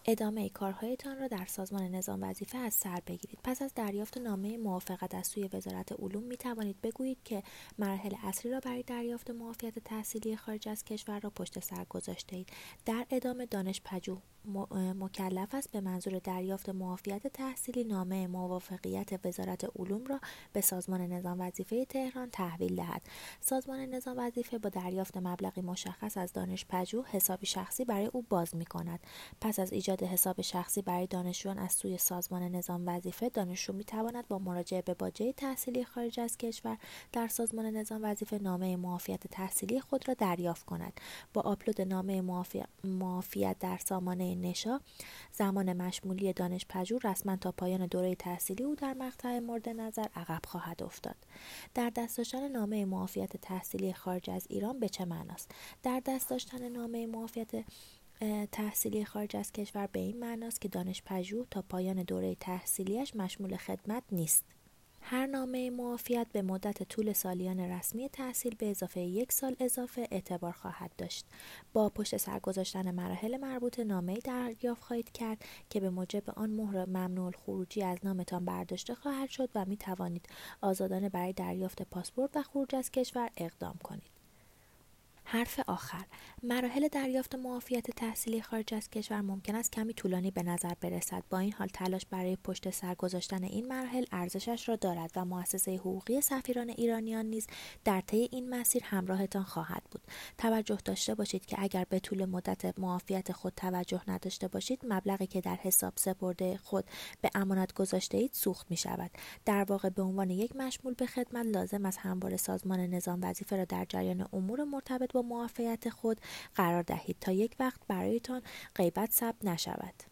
ادامه کارهایتان را در سازمان نظام وظیفه از سر بگیرید. پس از دریافت نامه موافقت از سوی وزارت علوم می توانید بگویید که مراحل اصلی را برای دریافت معافیت تحصیلی خارج از کشور را پشت سر گذاشته اید. در ادامه دانشپژوه مکلف است به منظور دریافت معافیت تحصیلی نامه موافقت وزارت علوم را به سازمان نظام وظیفه تهران تحویل دهد. سازمان نظام وظیفه با دریافت مبلغی مشخص از دانشپژوه حسابی شخصی برای او باز می کند. پس از ایجاد حساب شخصی برای دانشجویان از سوی سازمان نظام وظیفه، دانشجو می تواند با مراجعه به باجه تحصیلی خارج از کشور در سازمان نظام وظیفه نامه معافیت تحصیلی خود را دریافت کند. با آپلود نامه معافیت در سامانه نشا، زمان مشمولی دانشپژوه رسما تا پایان دوره تحصیلی او در مقطع مورد نظر عقب خواهد افتاد. در دست داشتن نامه معافیت تحصیلی خارج از ایران به چه معناست؟ در دست داشتن نامه معافیت تحصیلی خارج از کشور به این معناست که دانشپژوه تا پایان دوره تحصیلیش مشمول خدمت نیست. هر نامه معافیت به مدت طول سالیان رسمی تحصیل به اضافه 1 سال اضافه اعتبار خواهد داشت. با پشت سر گذاشتن مراحل مربوطه نامه‌ای دریافت خواهید کرد که به موجب آن مهر ممنوع الخروجی از نامتان برداشته خواهد شد و می توانید آزادانه برای دریافت پاسپورت و خروج از کشور اقدام کنید. حرف آخر. مراحل دریافت معافیت تحصیلی خارج از کشور ممکن است کمی طولانی به نظر برسد. با این حال تلاش برای پشت سر گذاشتن این مراحل ارزشش را دارد و مؤسسه حقوقی سفیران ایرانیان نیز در طی این مسیر همراهتان خواهد بود. توجه داشته باشید که اگر به طول مدت معافیت خود توجه نداشته باشید، مبلغی که در حساب سپرده خود به امانت گذاشته اید سوخت می شود. در واقع به عنوان یک مشمول به خدمت لازم است همواره سازمان نظام وظیفه را در جریان امور مرتبط با معافیت خود قرار دهید تا یک وقت برایتان غیبت ثبت نشود.